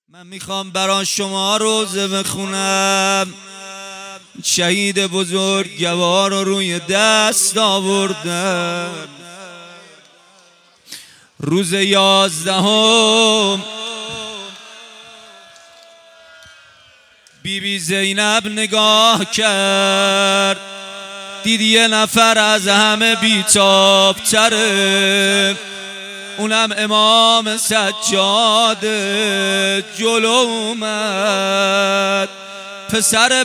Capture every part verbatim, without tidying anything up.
من میخوام برا شما روزه بخونم. شهید بزرگوار رو روی دست آوردن. روز یازدهم بی بی زینب نگاه کرد، دید یه نفر از همه بیتاب تره، اونم امام سجاد جلو اومد. پسر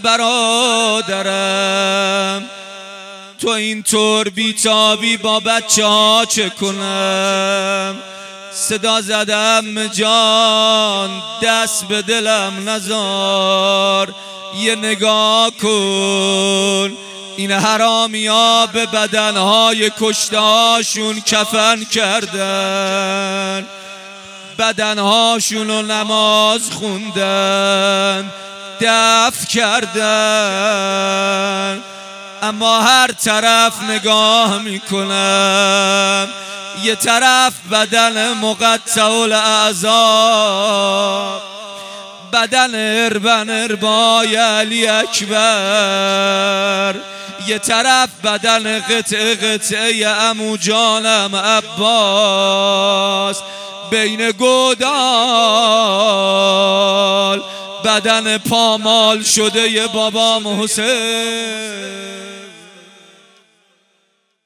برادرم تو اینطور بیتابی با بچه ها چه کنم؟ صدا زدم جان دست به دلم نزار، یه نگاه کن این حرامی ها به بدنهای کشتهاشون کفن کردن، بدنهاشون رو نماز خوندن، دفن کردن، اما هر طرف نگاه میکنم یه طرف بدن مقطع الاعضا، بدن اربن اربای علی اکبر، یه طرف بدن قطعه قطعه عمو جانم عباس، بین گودال بدن پامال شده ی بابام حسین.